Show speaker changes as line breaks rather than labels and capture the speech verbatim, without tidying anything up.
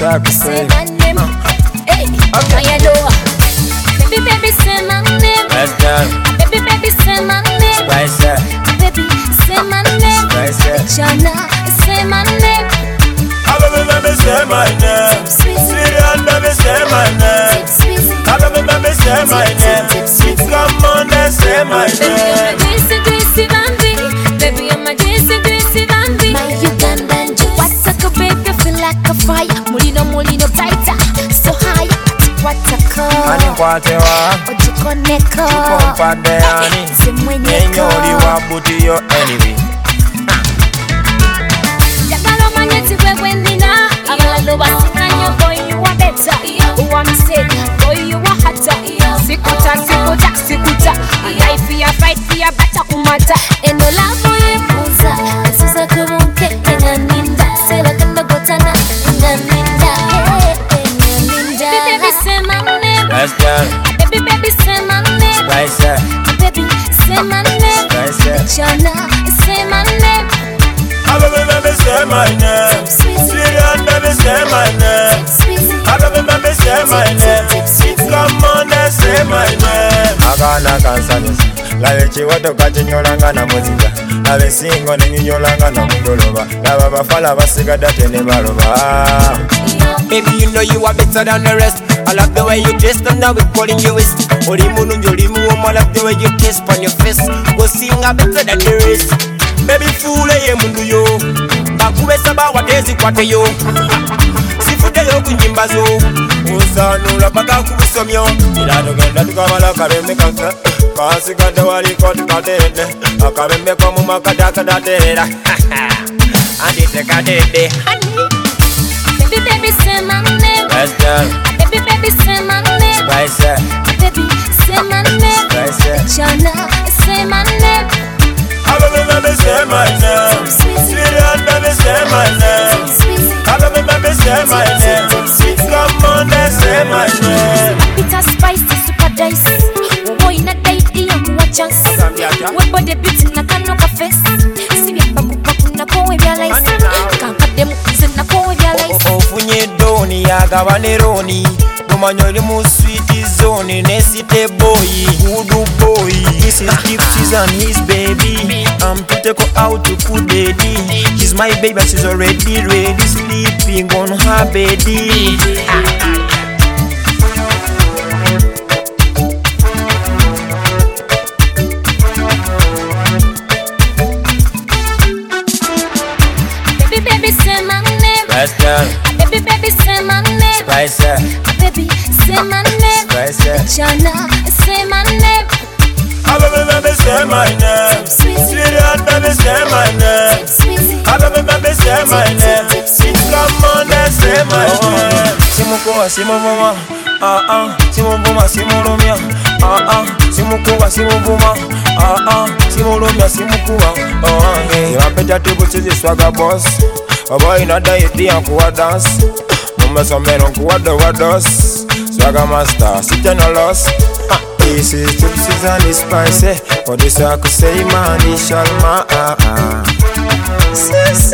I could say.
Hey, okay. I know. Baby, baby, say my name.
Let's go.
Baby, baby, say my name.
Spice up.
Baby, say my name.
Spice up.
Chana, say my name.
Baby, baby, say my name. Syrian, baby, say my name. Baby, baby, say my name. Come on, let's say my name.
Baby, I'm a juicy, juicy bambi. Baby, I'm a juicy, juicy bambi. My Ugandan juice. What's a good baby? Feel like a fire. Mulino, mulino, tighter. So high. What's a call?
Ani kwatewa.
Ojikoneko.
Kumpade ani.
Zimwenyeko.
Enyoli wabuti yo anyway.
Jagalo manyeti wewe nina. Agalo basinanyo boy you are better. Who am say boy you are hotter. Sikuta sikuta sikuta. Life ya fight ya bata kumata. Endo la boy muza. Suza kubunke nganinda. Sela kanda gotana nganinda. Nganinda. Baby baby say my name.
Let's go.
Baby baby say my name.
Spice up.
Baby say my name.
Spice up.
Chana say my name.
Baby, baby, say my name. Syrian, baby, say my name. Baby, baby, say my name. Come on, let's say my name.
Akana kansanyusa labe kiwato kakinyolanga na muzika labe singo nenyolanga na mugoloba laba bafala basigadde ate ne baloba.
Baby, you know you are better than the rest. I love the way you dress and now we're calling you wrist. Oli munungi oli muwoma, I love the way you taste on your face. Go sing a better than the rest. Baby fool ye mundu yo bakubesa bawatezi kwate yo sifude yo kunyimba zo
Usanula paka kubusomyo ila tugenda tukamala kareme kansa kasigadde waliko tukatende akareme ko mu makadakadateera andite kadede.
Baby baby say my name.
Let's go.
Baby baby say my name.
Spice up.
Baby say my name.
Spice up.
Chana say my name.
Baby, baby, say my name. Syrian, baby, say my name. Baby, baby, say my name. Come on, let's say my name.
Bitter spicy super dice. Boy na date iyo muwa chance. Webo de beauty na kano ka face. Sibi babu babu na kowe bya lice. Kanka demu ize na kowe bya lice.
Ofunye doni yagabane roni Numanyo oli mu sweet zone nesite boy Voodoo boy. This is Gypsies and his baby. I'm to take her out to put daddy. She's my baby and she's already ready. Sleeping on her bedi.
Baby baby say my name.
Let's go.
Baby baby say my name.
Spice up.
Baby say my name.
Spice up.
Chana say my name.
Baby, baby, say my name. Syrian, baby, say my name. Baby, baby, say my name. Come on, let's say my name.
Simukuwa simuvuma, ah ah. Simuvuma simulumya, ah ah. Simukuwa simuvuma, ah ah. Simulumya simukuwa, oh ah. You are better to put this swagger boss. A boy in a diet, and kuwa dance. Mumba somero kuwa do wa dos. Swagger master, sit on a loss. This is Gypsies and it's spicy. For this I could say man, it's Shalma, ah ah.